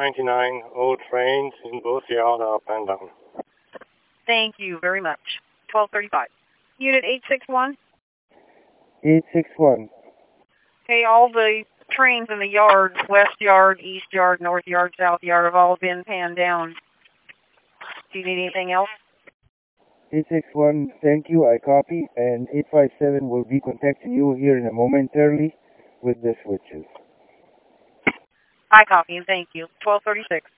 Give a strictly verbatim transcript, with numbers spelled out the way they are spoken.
ninety-nine, all trains in both yards are up and down. Thank you very much. twelve thirty-five. Unit eight six one. eight six one. Okay, all the trains in the yard, west yard, east yard, north yard, south yard, have all been panned down. Do you need anything else? eight six one, thank you, I copy, and eight five seven will be contacting you here in a momentarily with the switches. I copy, and thank you. twelve thirty-six.